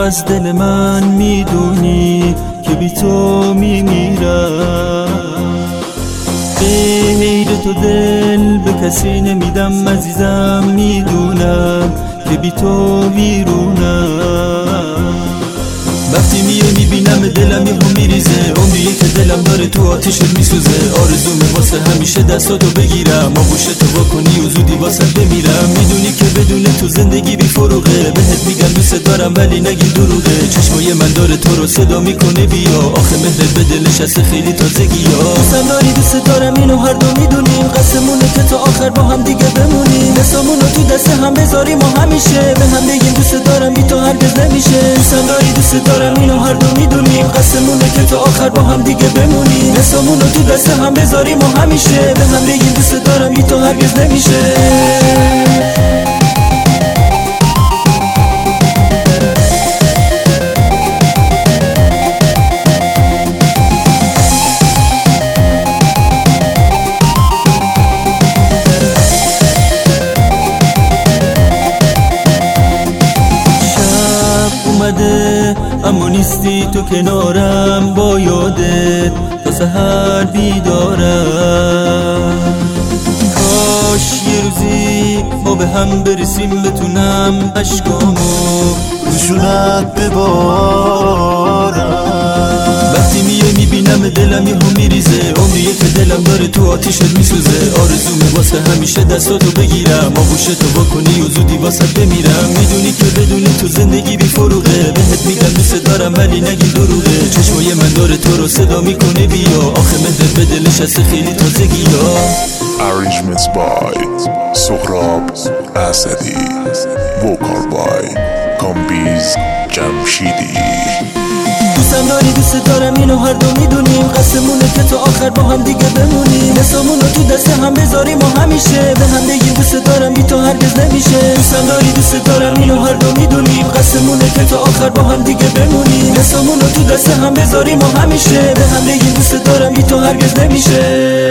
از دل من میدونی که بی تو میمیرم. غیر تو دل به کسی نمیدم عزیزم، میدونم که بی تو ویرونم. وقتی میبینم دلم یهو میریزه، عمریه که دلم داره تو آتیشت میسوزه. آرزومه واسه همیشه دستاتو بگیرم، آغوشتو واکنی و زودی واسه بمیرم. میدونی که بدون تو زندگی بی فروغه، بهت میگم دوست دارم ولی نگی دروغه. چشمای من داره تو رو صدا میکنه بیا، آخه مهرت به دلش هست خیلی تازگی ها. دوستم داری دوست دارم اینو هر دو میدونیم، قسمونه که تا آخر با هم دیگه بمونیم. دستامونو تو دست هم بذاریم و همیشه به هم بگیم دوست دارم بی تو هرگز نمیشه. دوستم داری دوست دارم اینو هر دو میدونیم، قسمونه که تا آخر با هم دیگه بمونیم. دستامونو تو دست هم بذاریم و همیشه به هم بگیم دوست دارم بی تو هرگز نمیشه. اما نیستی تو کنارم، با یادت تا سحر بیدارم. کاش یه روزی ما به هم برسیم، بتونم عشقامو روشونت ببارم. وقتی میبینم دلم یهو میریزه، عمریه که دلم داره تو آتیشت میسوزه. آرزومه واسه همیشه دستاتو بگیرم، آغوشتو واکنی و زودی واسه بمیرم. میدونی که بدون تو زندگی بی فروغه، بهت میگم دوست دارم ولی نگی دروغه. چشمای من داره تو رو صدا میکنه بیا، آخه مهرت به دلش هست خیلی تازگی ها. Arrangements by Sohrab Asadi, vocal by Kambiz Jamshidi. دوستم داری دوست دارم اینو هر دو میدونیم، قسمونه که تا آخر با هم دیگه بمونیم. دستامونو تو دست هم بذاریم و همیشه به هم بگیم دوست دارم بی تو هرگز نمیشه. دوستم داری دوست دارم اینو هر دو میدونیم، قسمونه که تا آخر با هم دیگه بمونیم. دستامونو تو دست هم بذاریم و همیشه به هم بگیم دوست دارم بی تو هرگز نمیشه.